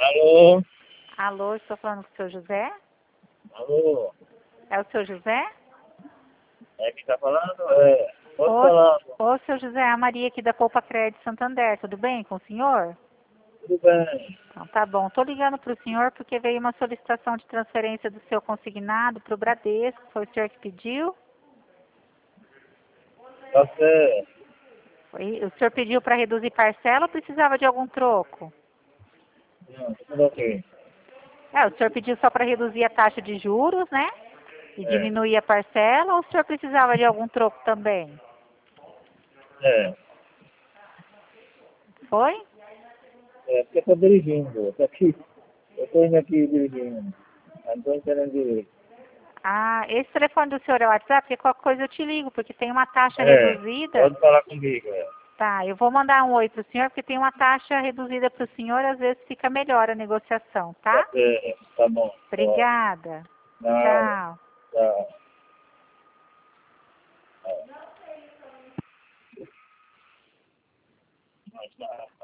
Alô? Alô, estou falando com o seu José? Alô? É o seu José? É quem tá falando? É. Pode Ô, falar. ô, seu José, a Maria aqui da Poupa Crédito Santander, tudo bem com o senhor? Tudo bem. Então, tá bom. Estou ligando para o senhor porque veio uma solicitação de transferência do seu consignado para o Bradesco. Foi o senhor que pediu? Tá certo. O senhor pediu para reduzir parcela ou precisava de algum troco? Não, tá tudo ok. O senhor pediu só para reduzir a taxa de juros, né? E É. diminuir a parcela ou o senhor precisava de algum troco também? É. Foi? É porque eu tô dirigindo. Eu tô aqui. Eu tô indo aqui dirigindo. Eu não tô entendendo direito. Ah, esse telefone do senhor é o WhatsApp? Porque qualquer coisa eu te ligo, porque tem uma taxa É. reduzida. Pode falar comigo, é. Tá, eu vou mandar um oi pro senhor, porque tem uma taxa reduzida pro senhor, às vezes fica melhor a negociação, Tá tá? certo. Tá bom. Ó. Obrigada. Nada. Tchau. Tchau. Mas, tá.